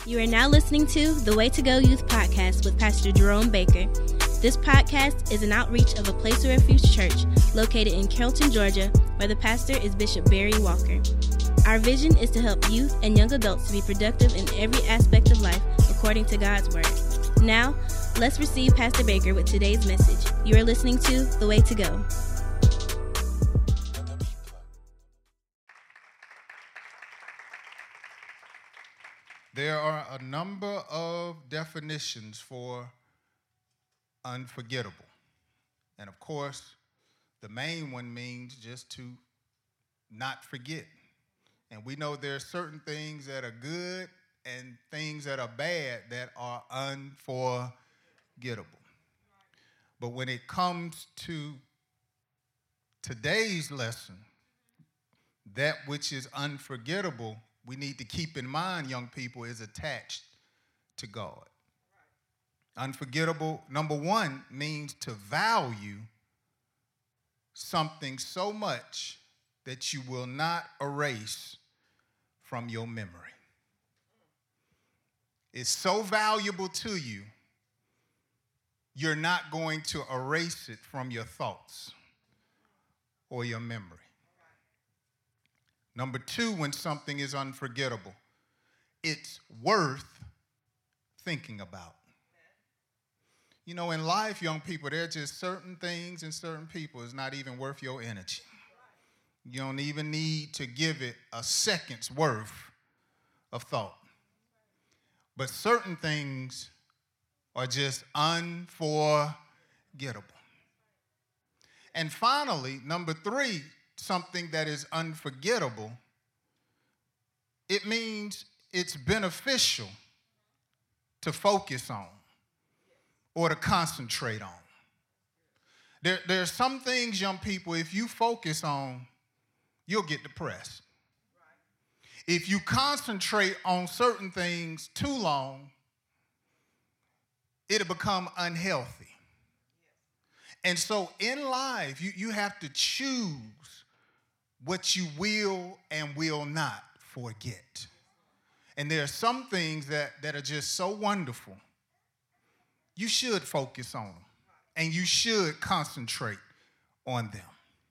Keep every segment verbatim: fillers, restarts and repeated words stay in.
You are now listening to the Way to Go Youth Podcast with Pastor Jerome Baker. This podcast is an outreach of a Place of Refuge Church located in Carrollton, Georgia, where the pastor is Bishop Barry Walker. Our vision is to help youth and young adults to be productive in every aspect of life according to God's Word. Now, let's receive Pastor Baker with today's message. You are listening to The Way to Go. There are a number of definitions for unforgettable. And of course, the main one means just to not forget. And we know there are certain things that are good and things that are bad that are unforgettable. But when it comes to today's lesson, that which is unforgettable, we need to keep in mind, young people, is attached to God. Unforgettable, number one, means to value something so much that you will not erase from your memory. It's so valuable to you, you're not going to erase it from your thoughts or your memory. Number two, when something is unforgettable, it's worth thinking about. You know, in life, young people, there are just certain things and certain people is not even worth your energy. You don't even need to give it a second's worth of thought. But certain things are just unforgettable. And finally, number three, something that is unforgettable, it means it's beneficial to focus on or to concentrate on. There, there are some things, young people, if you focus on, you'll get depressed. If you concentrate on certain things too long, it'll become unhealthy. And so in life, you, you have to choose what you will and will not forget. And there are some things that, that are just so wonderful. You should focus on them, and you should concentrate on them.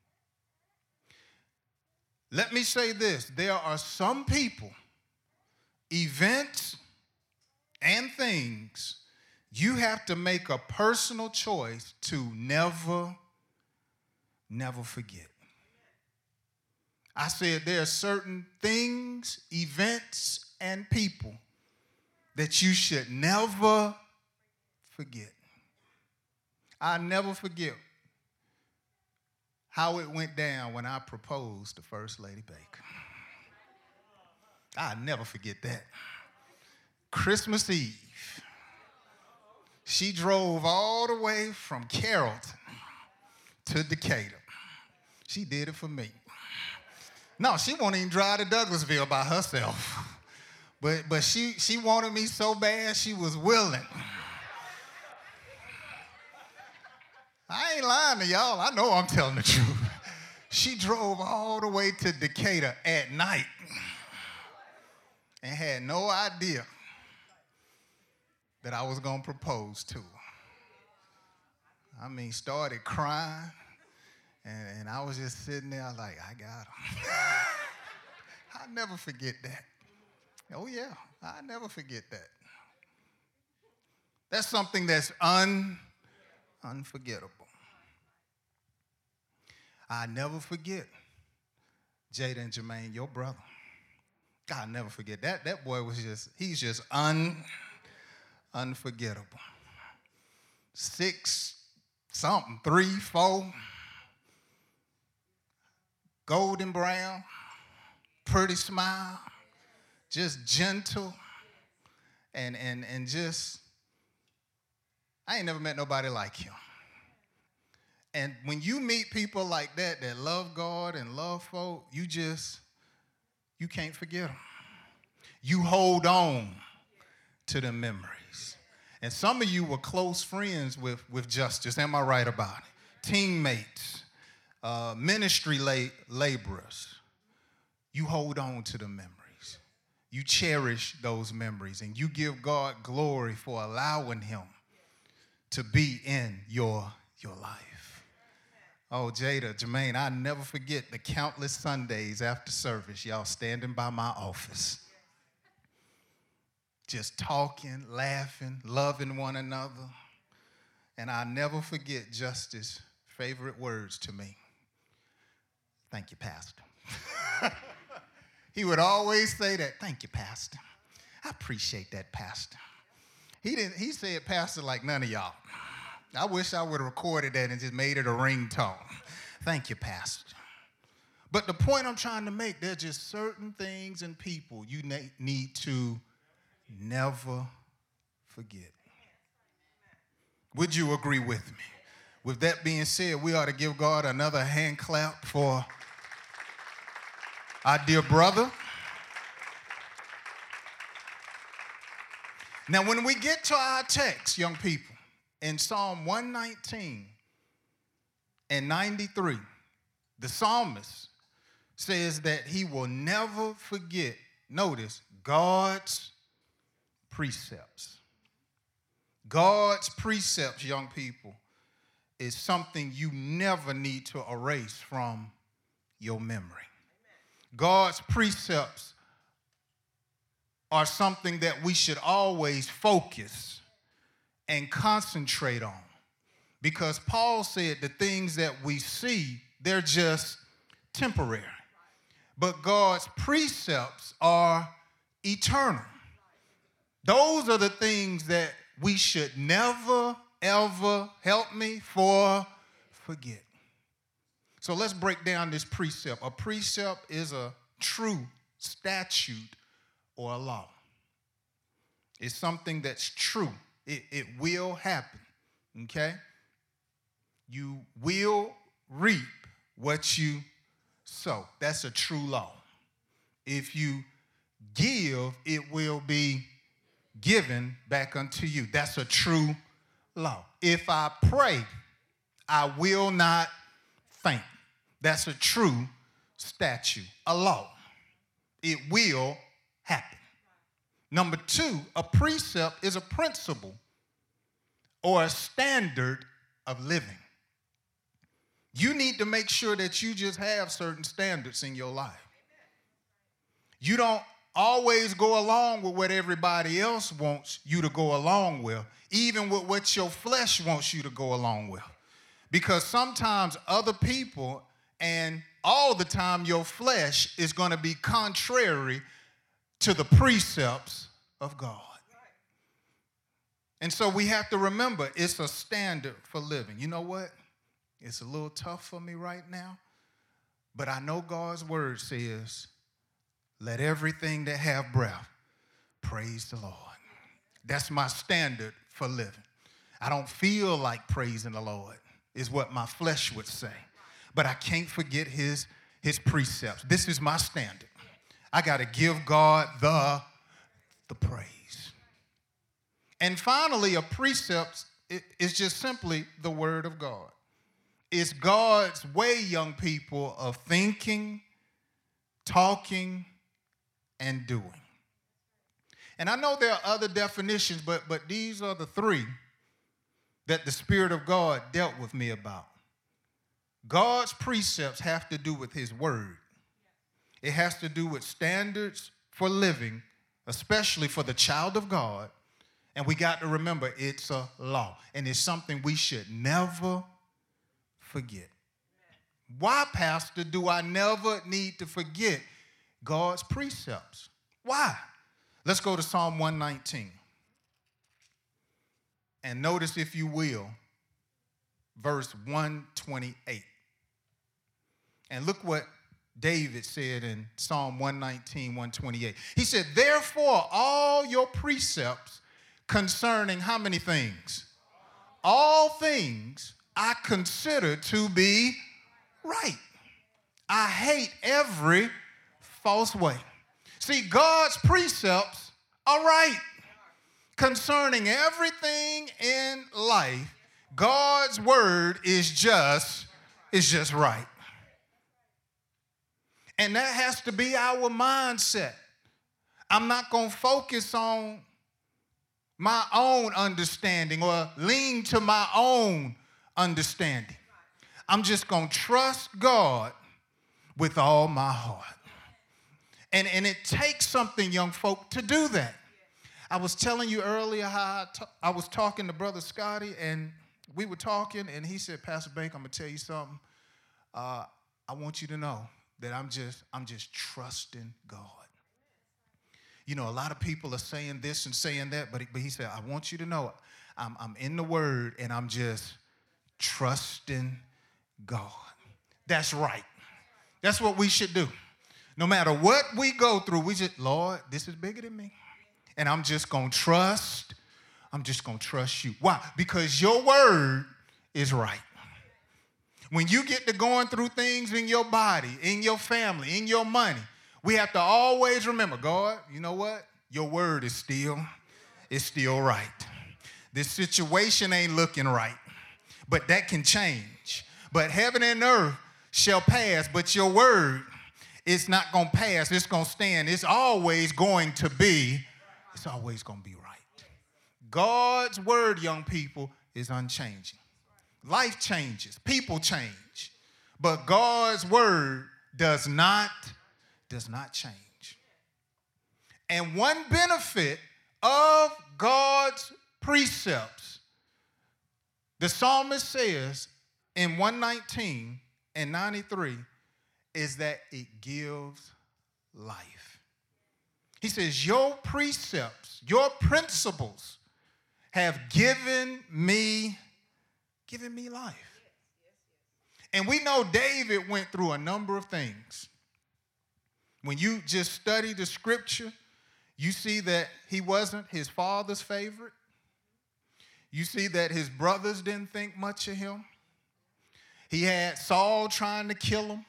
Let me say this. There are some people, events, and things you have to make a personal choice to never, never forget. I said there are certain things, events, and people that you should never forget. I'll never forget how it went down when I proposed to First Lady Baker. I'll never forget that. Christmas Eve, she drove all the way from Carrollton to Decatur. She did it for me. No, she won't even drive to Douglasville by herself. But but she, she wanted me so bad, she was willing. I ain't lying to y'all. I know I'm telling the truth. She drove all the way to Decatur at night and had no idea that I was going to propose to her. I mean, started crying. And, and I was just sitting there like, I got him. I'll never forget that. Oh, yeah, I'll never forget that. That's something that's un, unforgettable. I'll never forget Jada and Jermaine, your brother. I'll never forget that. That boy was just, he's just un, unforgettable. Six something, three, four. Golden brown, pretty smile, just gentle, and and and just, I ain't never met nobody like him. And when you meet people like that, that love God and love folk, you just, you can't forget them. You hold on to the memories. And some of you were close friends with, with Justice, am I right about it? Teammates. Uh, ministry la- laborers, you hold on to the memories. you cherish those memories and you give God glory for allowing him to be in your, your life. Oh, Jada, Jermaine, I'll never forget the countless Sundays after service, y'all standing by my office, just talking, laughing, loving one another. And I'll never forget Justice's favorite words to me. Thank you, Pastor. He would always say that. Thank you, Pastor. I appreciate that, Pastor. He didn't. He said Pastor like none of y'all. I wish I would have recorded that and just made it a ringtone. Thank you, Pastor. But the point I'm trying to make, there's just certain things and people you na- need to never forget. Would you agree with me? With that being said, we ought to give God another hand clap for our dear brother. Now, when we get to our text, young people, in Psalm one nineteen and ninety-three, the psalmist says that he will never forget, notice, God's precepts. God's precepts, young people, is something you never need to erase from your memory. God's precepts are something that we should always focus and concentrate on. Because Paul said the things that we see, they're just temporary. But God's precepts are eternal. Those are the things that we should never, ever, help me, for forget. So let's break down this precept. A precept is a true statute or a law. It's something that's true. It, it will happen, okay? You will reap what you sow. That's a true law. If you give, it will be given back unto you. That's a true law. If I pray, I will not faint. That's a true statute, a law. It will happen. Number two, a precept is a principle or a standard of living. You need to make sure that you just have certain standards in your life. You don't always go along with what everybody else wants you to go along with, even with what your flesh wants you to go along with. Because sometimes other people and all the time your flesh is going to be contrary to the precepts of God. And so we have to remember it's a standard for living. You know what? It's a little tough for me right now, but I know God's word says, let everything that have breath praise the Lord. That's my standard for living. I don't feel like praising the Lord, is what my flesh would say. But I can't forget his, his precepts. This is my standard. I got to give God the, the praise. And finally, a precept is just simply the word of God. It's God's way, young people, of thinking, talking, and doing. And I know there are other definitions, but, but these are the three that the Spirit of God dealt with me about. God's precepts have to do with his word. It has to do with standards for living, especially for the child of God. And we got to remember it's a law, and it's something we should never forget. Why, Pastor, do I never need to forget God's precepts? Why? Let's go to Psalm one nineteen. And notice, if you will, verse one twenty-eight. And look what David said in Psalm one nineteen, one twenty-eight. He said, therefore, all your precepts concerning how many things? All things I consider to be right. I hate every false way. See, God's precepts are right. Concerning everything in life, God's word is just, is just right. And that has to be our mindset. I'm not going to focus on my own understanding or lean to my own understanding. I'm just going to trust God with all my heart. And, and it takes something, young folk, to do that. I was telling you earlier how I, t- I was talking to Brother Scotty, and we were talking, and he said, Pastor Baker, I'm going to tell you something. Uh, I want you to know that I'm just, I'm just trusting God. You know, a lot of people are saying this and saying that, but he, but he said, I want you to know I'm, I'm in the Word, and I'm just trusting God. That's right. That's what we should do. No matter what we go through, we just, Lord, this is bigger than me. And I'm just going to trust. I'm just going to trust you. Why? Because your word is right. When you get to going through things in your body, in your family, in your money, we have to always remember, God, you know what? Your word is still, it's still right. This situation ain't looking right, but that can change. But heaven and earth shall pass, but your word is not going to pass. It's going to stand. It's always going to be, it's always going to be right. God's word, young people, is unchanging. Life changes. People change. But God's word does not, does not change. And one benefit of God's precepts, the psalmist says in one nineteen and ninety-three, is that it gives life. He says, your precepts, your principles have given me, given me life. And we know David went through a number of things. When you just study the scripture, you see that he wasn't his father's favorite. You see that his brothers didn't think much of him. He had Saul trying to kill him.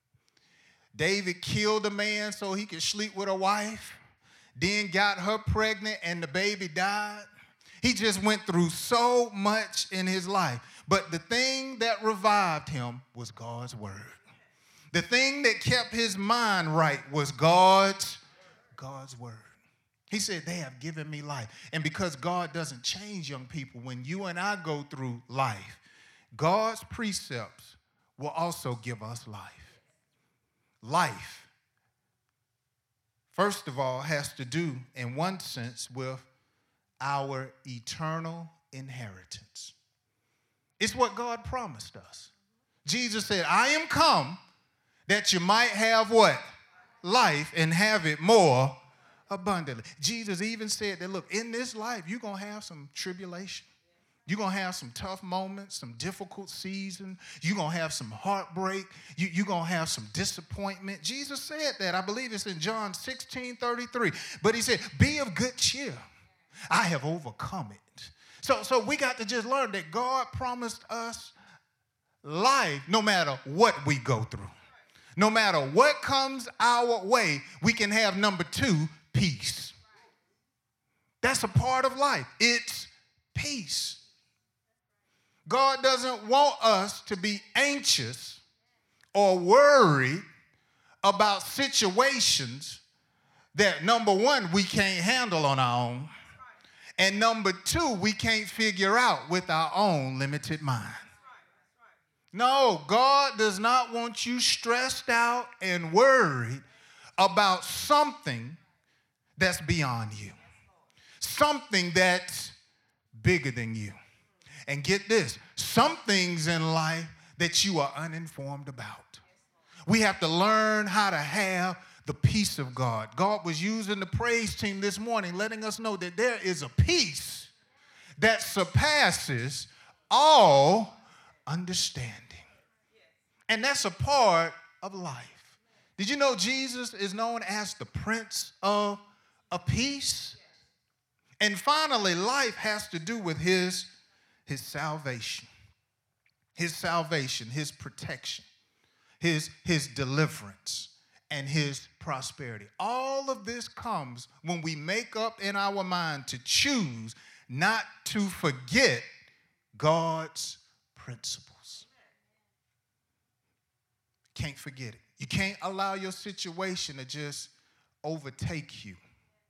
David killed a man so he could sleep with a wife, then got her pregnant and the baby died. He just went through so much in his life. But the thing that revived him was God's word. The thing that kept his mind right was God's, God's word. He said, they have given me life. And because God doesn't change, young people, when you and I go through life, God's precepts will also give us life. Life, first of all, has to do, in one sense, with our eternal inheritance. It's what God promised us. Jesus said, I am come that you might have what? Life, and have it more abundantly. Jesus even said that, look, in this life, you're going to have some tribulation. You're going to have some tough moments, some difficult seasons. You're going to have some heartbreak. You, you're going to have some disappointment. Jesus said that. I believe it's in John sixteen thirty-three. But he said, be of good cheer. I have overcome it. So, so we got to just learn that God promised us life no matter what we go through. No matter what comes our way, we can have, number two, peace. That's a part of life. It's peace. God doesn't want us to be anxious or worried about situations that, number one, we can't handle on our own, and number two, we can't figure out with our own limited mind. No, God does not want you stressed out and worried about something that's beyond you, something that's bigger than you. And get this, some things in life that you are uninformed about. We have to learn how to have the peace of God. God was using the praise team this morning, letting us know that there is a peace that surpasses all understanding. And that's a part of life. Did you know Jesus is known as the Prince of, of Peace? And finally, life has to do with his His salvation, his salvation, his protection, his, his deliverance, and his prosperity. All of this comes when we make up in our mind to choose not to forget God's principles. Can't forget it. You can't allow your situation to just overtake you.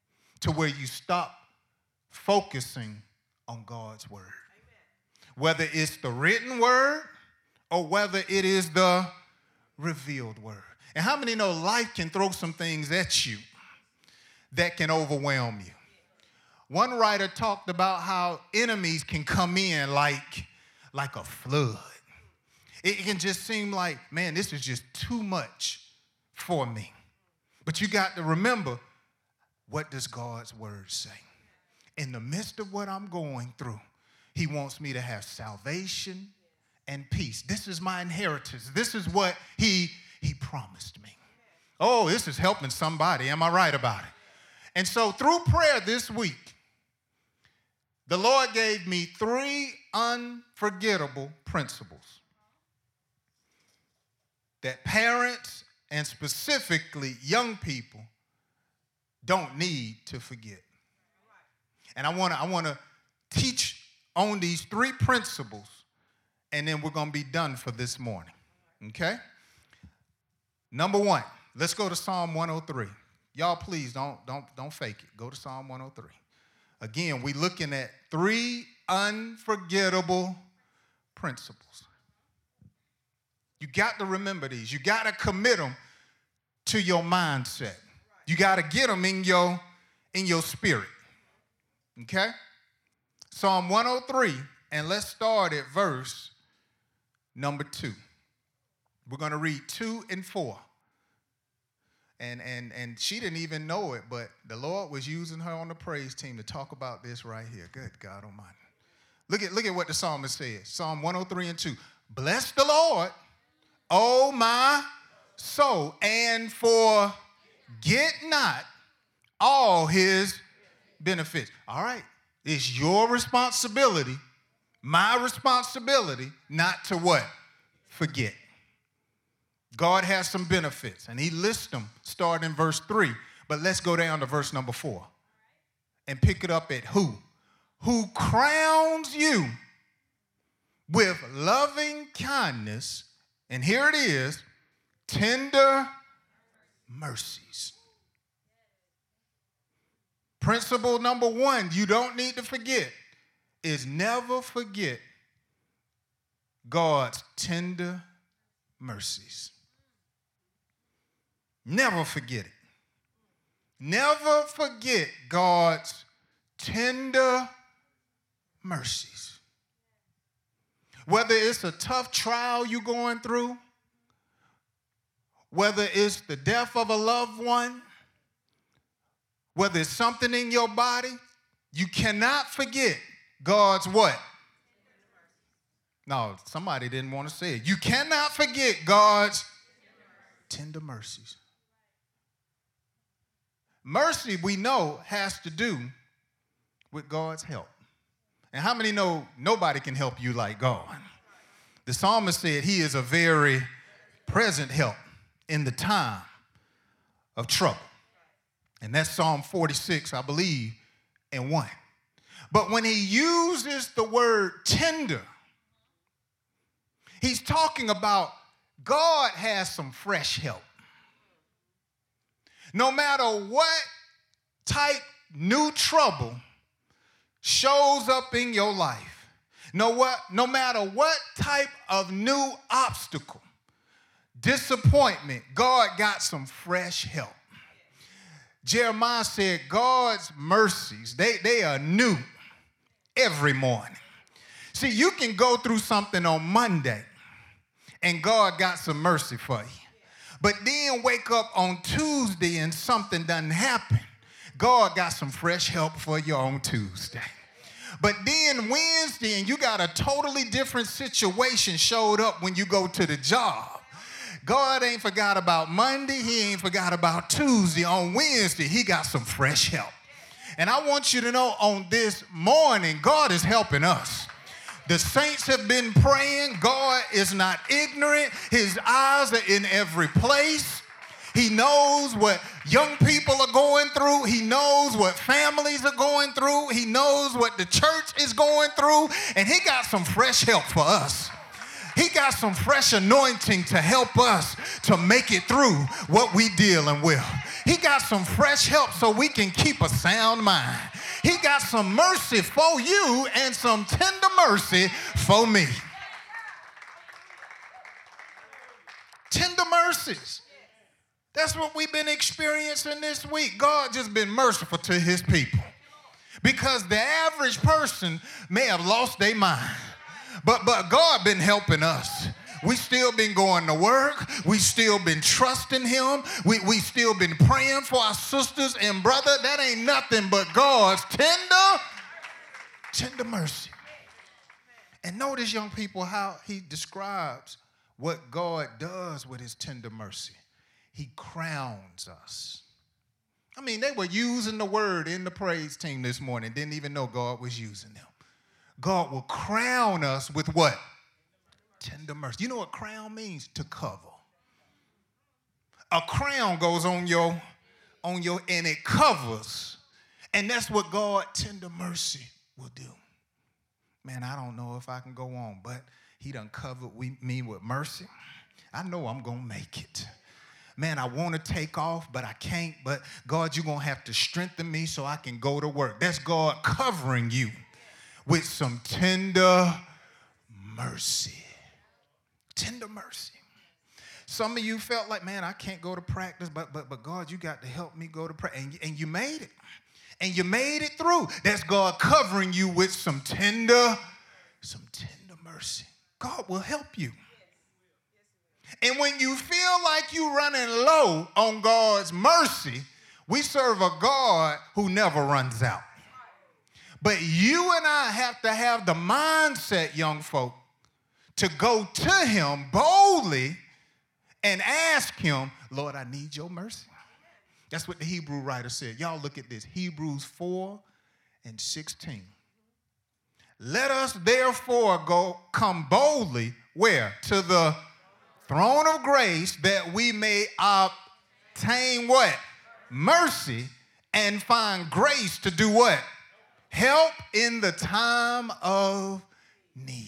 to where you stop focusing on God's word. Amen. Whether it's the written word or whether it is the revealed word. And how many know life can throw some things at you that can overwhelm you? One writer talked about how enemies can come in like, like a flood. It can just seem like, man, this is just too much for me. But you got to remember, what does God's word say? In the midst of what I'm going through, he wants me to have salvation and peace. This is my inheritance. This is what he, he promised me. Oh, this is helping somebody. Am I right about it? And so through prayer this week, the Lord gave me three unforgettable principles that parents and specifically young people don't need to forget. And I want to I want to teach on these three principles, and then we're going to be done for this morning. Okay? Number one, let's go to Psalm one oh three. Y'all, please don't don't don't fake it. Go to Psalm one oh three. Again, we're looking at three unforgettable principles. You got to remember these. You got to commit them to your mindset. You got to get them in your, in your spirit. Okay? Psalm one oh three, and let's start at verse number two. We're going to read two and four. And, and, and she didn't even know it, but the Lord was using her on the praise team to talk about this right here. Good God Almighty. Look at, look at what the psalmist says. Psalm one oh three and two. Bless the Lord, O my soul, and forget not all his benefits. All right. It's your responsibility, my responsibility, not to what? Forget. God has some benefits, and he lists them starting in verse three. But let's go down to verse number four and pick it up at who? Who crowns you with loving kindness, and here it is, tender mercies. Principle number one, you don't need to forget, is never forget God's tender mercies. Never forget it. Never forget God's tender mercies. Whether it's a tough trial you're going through, whether it's the death of a loved one, whether it's something in your body, you cannot forget God's what? No, somebody didn't want to say it. You cannot forget God's tender mercies. Mercy, we know, has to do with God's help. And how many know nobody can help you like God? The psalmist said he is a very present help in the time of trouble. And that's Psalm forty-six, I believe, and one. But when he uses the word tender, he's talking about God has some fresh help. No matter what type new trouble shows up in your life, no, what, no matter what type of new obstacle, disappointment, God got some fresh help. Jeremiah said God's mercies, they, they are new every morning. See, you can go through something on Monday and God got some mercy for you. But then wake up on Tuesday and something doesn't happen. God got some fresh help for you on Tuesday. But then Wednesday and you got a totally different situation showed up when you go to the job. God ain't forgot about Monday. He ain't forgot about Tuesday. On Wednesday, he got some fresh help. And I want you to know on this morning, God is helping us. The saints have been praying. God is not ignorant. His eyes are in every place. He knows what young people are going through. He knows what families are going through. He knows what the church is going through. And he got some fresh help for us. He got some fresh anointing to help us to make it through what we dealing with. He got some fresh help so we can keep a sound mind. He got some mercy for you and some tender mercy for me. Tender mercies. That's what we've been experiencing this week. God just been merciful to his people. Because the average person may have lost their mind. But, but God been helping us. We still been going to work. We still been trusting him. We, we still been praying for our sisters and brother. That ain't nothing but God's tender, tender mercy. And notice, young people, how he describes what God does with his tender mercy. He crowns us. I mean, they were using the word in the praise team this morning. Didn't even know God was using them. God will crown us with what? Tender mercy. You know what crown means? To cover. A crown goes on your, on your, and it covers. And that's what God, tender mercy, will do. Man, I don't know if I can go on, but he done covered we, me with mercy. I know I'm going to make it. Man, I want to take off, but I can't. But God, you're going to have to strengthen me so I can go to work. That's God covering you with some tender mercy. Tender mercy. Some of you felt like, man, I can't go to practice, but but but God, you got to help me go to practice. And, and you made it. And you made it through. That's God covering you with some tender, some tender mercy. God will help you. And when you feel like you're running low on God's mercy, we serve a God who never runs out. But you and I have to have the mindset, young folk, to go to him boldly and ask him, Lord, I need your mercy. That's what the Hebrew writer said. Y'all look at this. Hebrews four and sixteen. Let us therefore go come boldly, where? To the throne of grace, that we may obtain what? Mercy, and find grace to do what? Help in the time of need.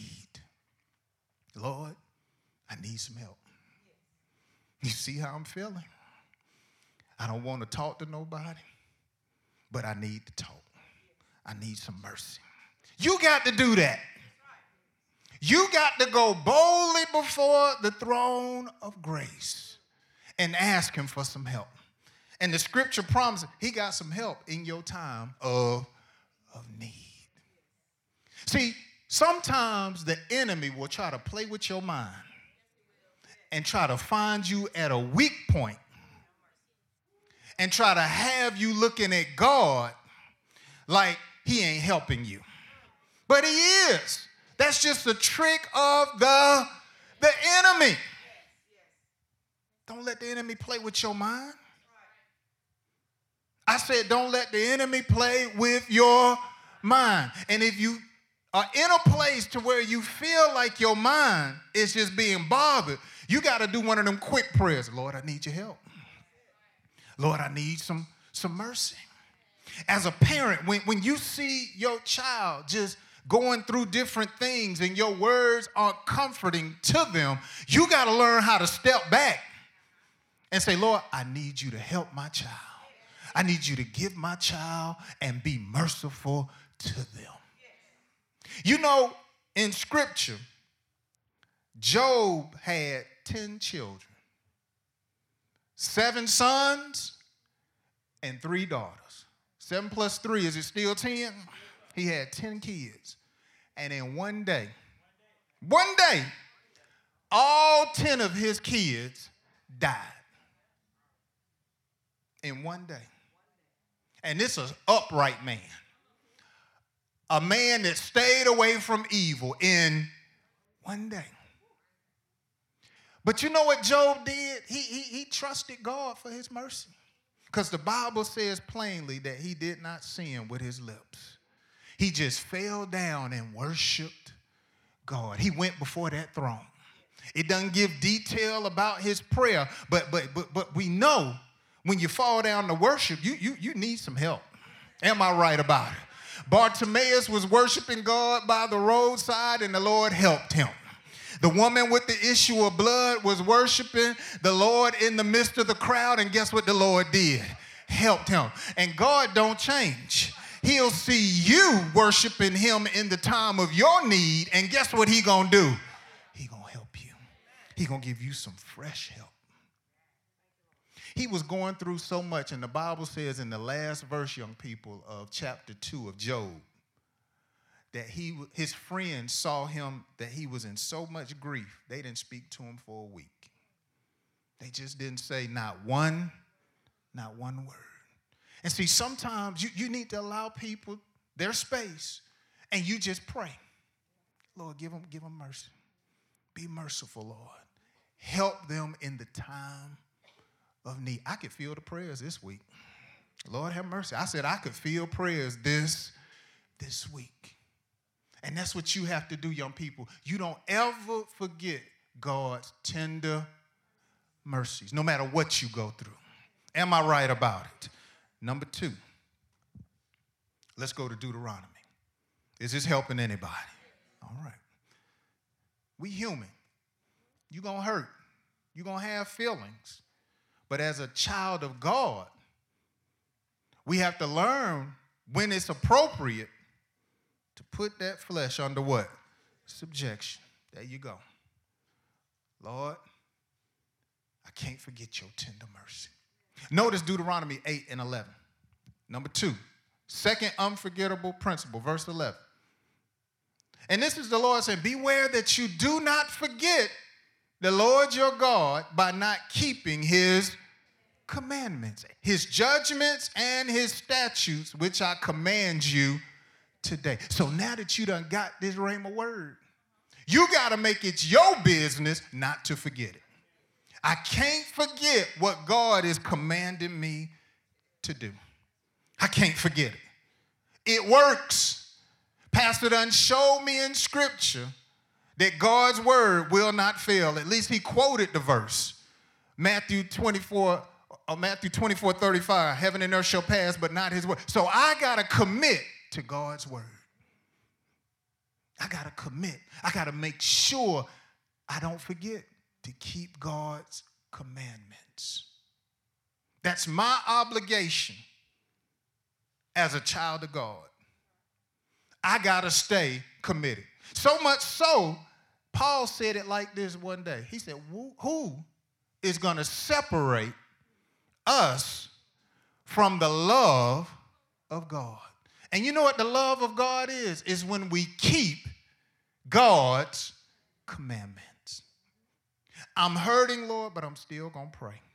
Lord, I need some help. You see how I'm feeling? I don't want to talk to nobody, but I need to talk. I need some mercy. You got to do that. You got to go boldly before the throne of grace and ask him for some help. And the scripture promises he got some help in your time of, of need. See, sometimes the enemy will try to play with your mind and try to find you at a weak point and try to have you looking at God like he ain't helping you. But he is. That's just a trick of the, the enemy. Don't let the enemy play with your mind. I said, don't let the enemy play with your mind. And if you are in a place to where you feel like your mind is just being bothered, you got to do one of them quick prayers. Lord, I need your help. Lord, I need some, some mercy. As a parent, when, when you see your child just going through different things and your words aren't comforting to them, you got to learn how to step back and say, Lord, I need you to help my child. I need you to give my child and be merciful to them. You know, in Scripture, Job had ten children, seven sons and three daughters. Seven plus three, is it still ten? He had ten kids. And in one day, one day, all ten of his kids died. In one day. And this is an upright man. A man that stayed away from evil in one day. But you know what Job did? He, he, he trusted God for his mercy. Because the Bible says plainly that he did not sin with his lips. He just fell down and worshiped God. He went before that throne. It doesn't give detail about his prayer, but but but but we know when you fall down to worship, you you you need some help. Am I right about it? Bartimaeus was worshiping God by the roadside, and the Lord helped him. The woman with the issue of blood was worshiping the Lord in the midst of the crowd, and guess what the Lord did? Helped him. And God don't change. He'll see you worshiping him in the time of your need, and guess what he gonna do? He gonna help you. He gonna give you some fresh help. He was going through so much, and the Bible says in the last verse, young people, of chapter two of Job, that he, his friends saw him, that he was in so much grief, they didn't speak to him for a week. They just didn't say not one, not one word. And see, sometimes you, you need to allow people their space, and you just pray. Lord, give them, give them mercy. Be merciful, Lord. Help them in the time of need. I could feel the prayers this week. Lord, have mercy. I said I could feel prayers this, this week. And that's what you have to do, young people. You don't ever forget God's tender mercies, no matter what you go through. Am I right about it? Number two, let's go to Deuteronomy. Is this helping anybody? All right. We human. You're going to hurt. You're going to have feelings. But as a child of God, we have to learn when it's appropriate to put that flesh under what? Subjection. There you go. Lord, I can't forget your tender mercy. Notice Deuteronomy eight and eleven. Number two, second unforgettable principle, verse eleven. And this is the Lord saying, beware that you do not forget the Lord your God by not keeping his commandments, his judgments, and his statutes, which I command you today. So now that you done got this rhema word, you got to make it your business not to forget it. I can't forget what God is commanding me to do. I can't forget it. It works. Pastor done showed me in Scripture that God's word will not fail. At least he quoted the verse. Matthew twenty-four, or Matthew twenty-four, thirty-five, heaven and earth shall pass, but not his word. So I got to commit to God's word. I got to commit. I got to make sure I don't forget to keep God's commandments. That's my obligation as a child of God. I got to stay committed. So much so, Paul said it like this one day. He said, who is going to separate us from the love of God? And you know what the love of God is? Is when we keep God's commandments. I'm hurting, Lord, but I'm still going to pray.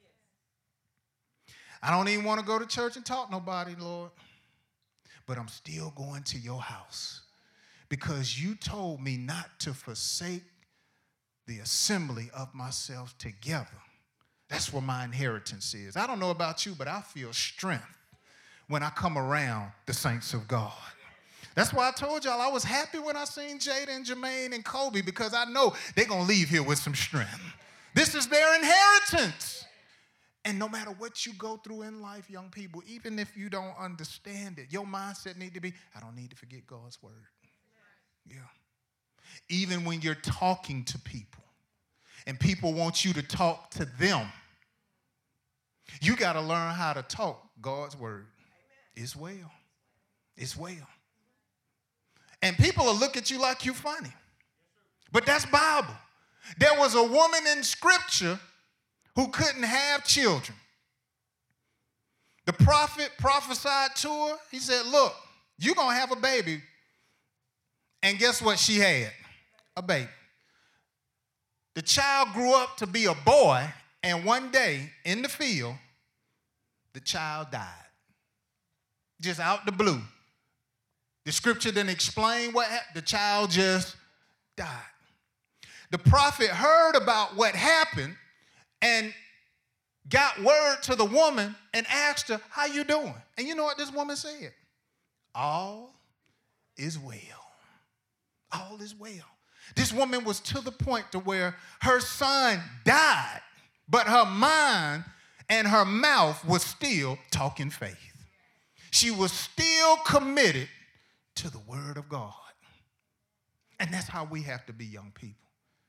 I don't even want to go to church and talk to nobody, Lord, but I'm still going to your house because you told me not to forsake the assembly of myself together. That's where my inheritance is. I don't know about you, but I feel strength when I come around the saints of God. That's why I told y'all I was happy when I seen Jada and Jermaine and Kobe because I know they're going to leave here with some strength. This is their inheritance. And no matter what you go through in life, young people, even if you don't understand it, your mindset need to be, I don't need to forget God's word. Yeah. Even when you're talking to people and people want you to talk to them, you got to learn how to talk God's word. It's well. It's well. And people will look at you like you're funny. But that's Bible. There was a woman in Scripture who couldn't have children. The prophet prophesied to her. He said, look, you're going to have a baby. And guess what she had? A baby. The child grew up to be a boy, and one day in the field, the child died. Just out the blue. The scripture didn't explain what happened. The child just died. The prophet heard about what happened and got word to the woman and asked her, how you doing? And you know what this woman said? All is well. All is well. This woman was to the point to where her son died, but her mind and her mouth was still talking faith. She was still committed to the word of God. And that's how we have to be, young people.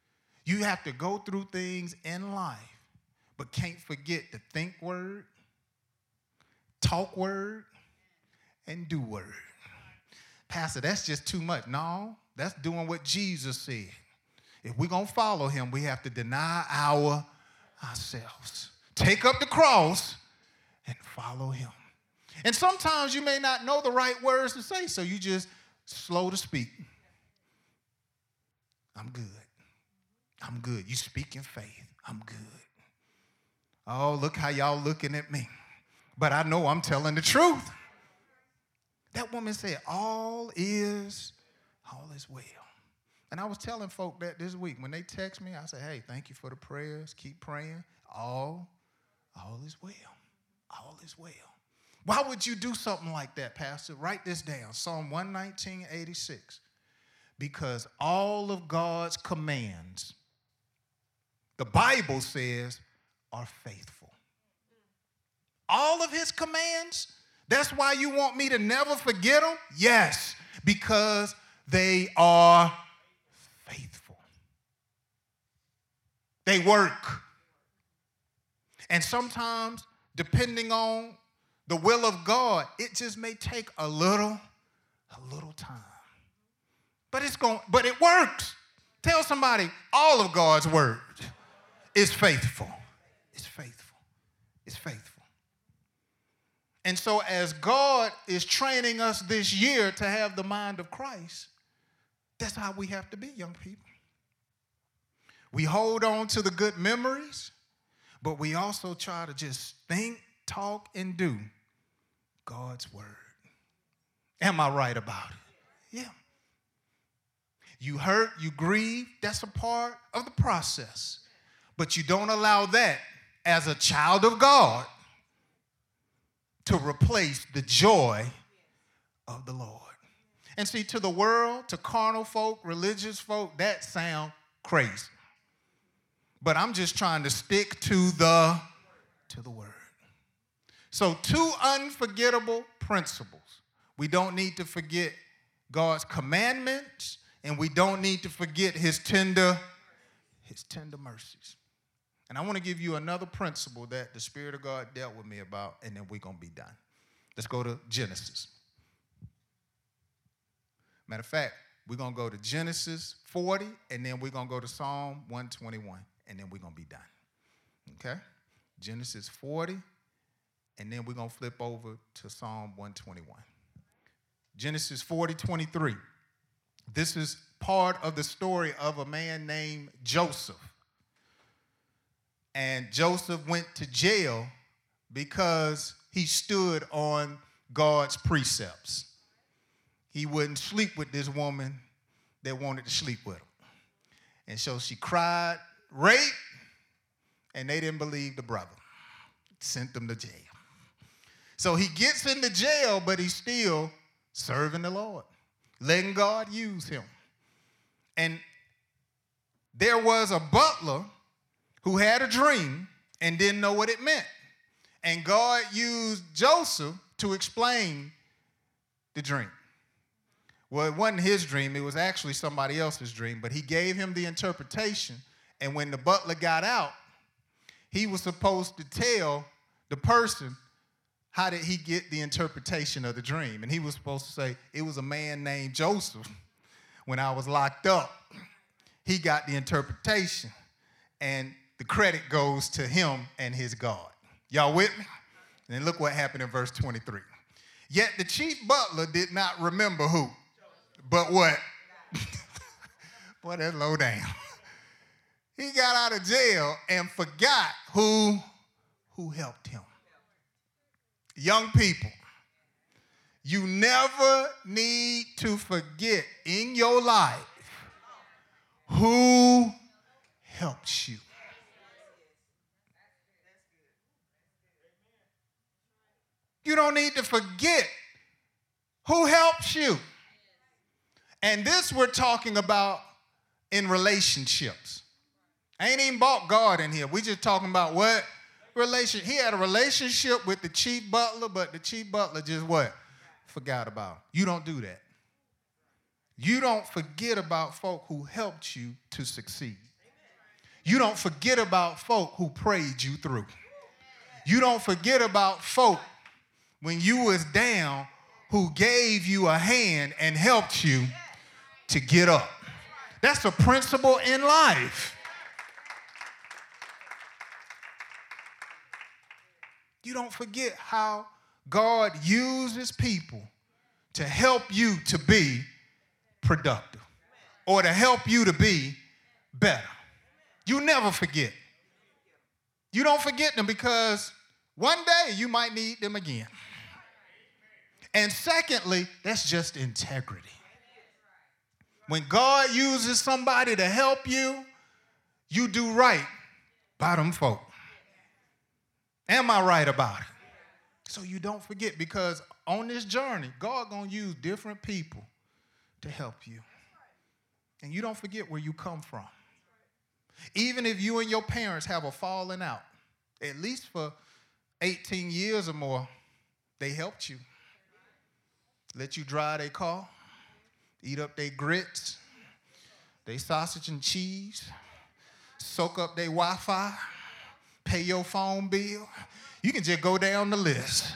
You have to go through things in life, but can't forget the think word, talk word, and do word. Pastor, that's just too much. No, that's doing what Jesus said. If we're going to follow him, we have to deny our ourselves. Take up the cross and follow him. And sometimes you may not know the right words to say, so you just slow to speak. I'm good. I'm good. You speak in faith. I'm good. Oh, look how y'all looking at me. But I know I'm telling the truth. That woman said, all is, all is well. And I was telling folk that this week. When they text me, I said, hey, thank you for the prayers. Keep praying. All, all is well. All is well. Why would you do something like that, Pastor? Write this down. Psalm one nineteen, eighty-six. Because all of God's commands, the Bible says, are faithful. All of his commands, that's why you want me to never forget them? Yes, because they are faithful. They work. And sometimes, depending on the will of God, it just may take a little, a little time. But it's going, but it works. Tell somebody, all of God's word is faithful. It's faithful. It's faithful. And so as God is training us this year to have the mind of Christ, that's how we have to be, young people. We hold on to the good memories, but we also try to just think, talk, and do God's word. Am I right about it? Yeah. You hurt, you grieve, that's a part of the process. But you don't allow that as a child of God to replace the joy of the Lord. And see, to the world, to carnal folk, religious folk, that sound crazy. But I'm just trying to stick to the, to the word. So two unforgettable principles. We don't need to forget God's commandments, and we don't need to forget his tender, his tender mercies. And I want to give you another principle that the Spirit of God dealt with me about, and then we're going to be done. Let's go to Genesis. Matter of fact, we're going to go to Genesis forty, and then we're going to go to Psalm one twenty-one, and then we're going to be done. Okay? Genesis forty, and then we're going to flip over to Psalm one twenty-one. Genesis forty, twenty-three. This is part of the story of a man named Joseph. And Joseph went to jail because he stood on God's precepts. He wouldn't sleep with this woman that wanted to sleep with him. And so she cried, rape, and they didn't believe the brother. Sent them to jail. So he gets into jail, but he's still serving the Lord, letting God use him. And there was a butler who had a dream and didn't know what it meant. And God used Joseph to explain the dream. Well, it wasn't his dream. It was actually somebody else's dream. But he gave him the interpretation. And when the butler got out, he was supposed to tell the person, how did he get the interpretation of the dream? And he was supposed to say, it was a man named Joseph. When I was locked up, he got the interpretation. And the credit goes to him and his God. Y'all with me? And look what happened in verse twenty-three. Yet the chief butler did not remember who. But what? Boy, that's low down. He got out of jail and forgot who, who helped him. Young people, you never need to forget in your life who helps you. You don't need to forget who helps you. And this we're talking about in relationships. I ain't even bought God in here. We just talking about what? Relation. He had a relationship with the chief butler, but the chief butler just what? Forgot about him. You don't do that. You don't forget about folk who helped you to succeed. You don't forget about folk who prayed you through. You don't forget about folk when you was down who gave you a hand and helped you to get up. That's a principle in life. You don't forget how God uses people to help you to be productive or to help you to be better. You never forget. You don't forget them because one day you might need them again. And secondly, that's just integrity. When God uses somebody to help you, you do right by them folk. Am I right about it? So you don't forget, because on this journey, God gonna use different people to help you. And you don't forget where you come from. Even if you and your parents have a falling out, at least for eighteen years or more, they helped you. Let you drive their car, eat up their grits, their sausage and cheese, soak up their Wi-Fi, pay your phone bill. You can just go down the list.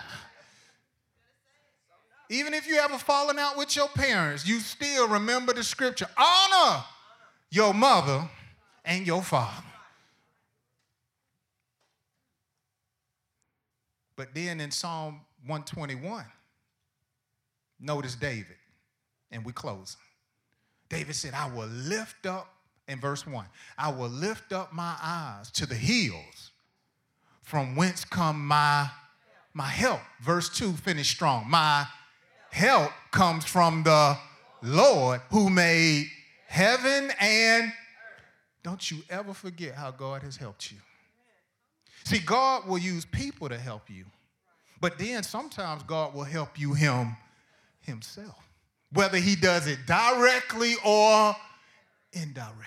Even if you have a falling out with your parents, you still remember the scripture. Honor your mother and your father. But then in Psalm one twenty-one, notice David, and we close. David said, I will lift up, in verse one, I will lift up my eyes to the hills, from whence come my, my help. Verse two, finish strong. My help comes from the Lord who made heaven and don't you ever forget how God has helped you. See, God will use people to help you, but then sometimes God will help you him himself, whether he does it directly or indirectly.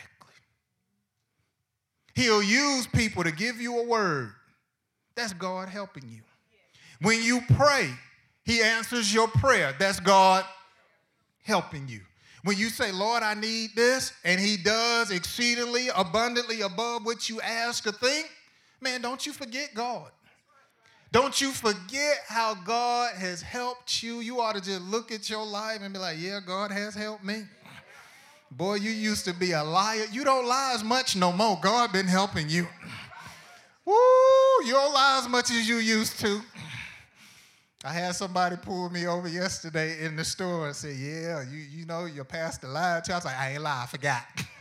He'll use people to give you a word. That's God helping you. When you pray, he answers your prayer. That's God helping you. When you say, Lord, I need this, and he does exceedingly abundantly above what you ask or think, man, don't you forget God. Don't you forget how God has helped you. You ought to just look at your life and be like, yeah, God has helped me. Boy, you used to be a liar. You don't lie as much no more. God been helping you. Woo, you don't lie as much as you used to. I had somebody pull me over yesterday in the store and say, yeah, you, you know, your pastor lied to you. I was like, I ain't lie, I forgot.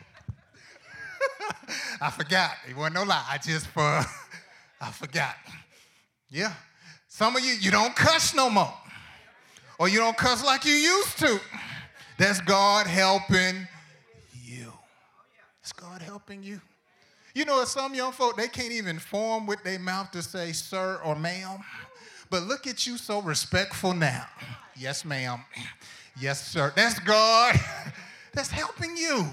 I forgot. It wasn't no lie. I just, for, I forgot. Yeah. Some of you, you don't cuss no more. Or you don't cuss like you used to. That's God helping you. It's God helping you. You know, some young folk, they can't even form with their mouth to say sir or ma'am. But look at you so respectful now. Yes, ma'am. Yes, sir. That's God. That's helping you.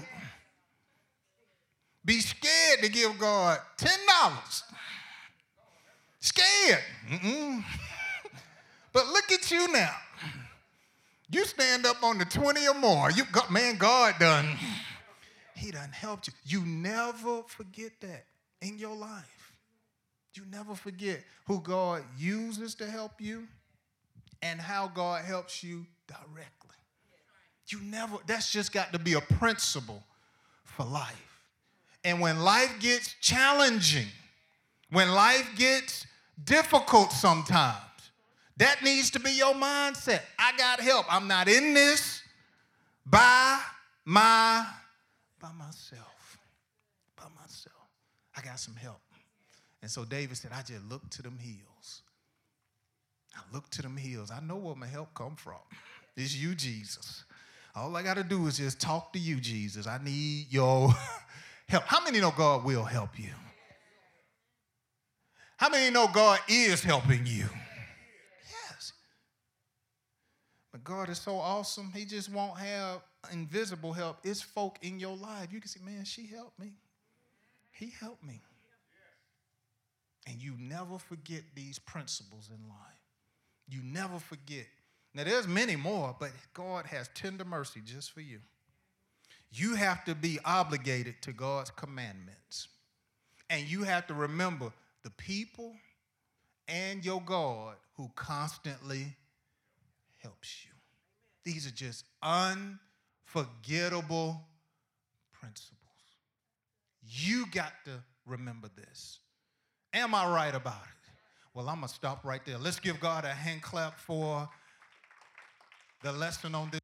Be scared to give God ten dollars. Scared. Mm-mm. But look at you now. You stand up on the twenty or more. You got, man, God done. He done helped you. You never forget that in your life. You never forget who God uses to help you and how God helps you directly. You never, that's just got to be a principle for life. And when life gets challenging, when life gets difficult sometimes, that needs to be your mindset. I got help. I'm not in this by my, by myself. By myself. I got some help. And so David said, I just look to them hills. I look to them hills. I know where my help come from. It's you, Jesus. All I got to do is just talk to you, Jesus. I need your help. How many know God will help you? How many know God is helping you? Yes. But God is so awesome. He just won't have invisible help. It's folk in your life. You can say, man, she helped me. He helped me. And you never forget these principles in life. You never forget. Now, there's many more, but God has tender mercy just for you. You have to be obligated to God's commandments. And you have to remember the people and your God who constantly helps you. These are just unforgettable principles. You got to remember this. Am I right about it? Well, I'm going to stop right there. Let's give God a hand clap for the lesson on this.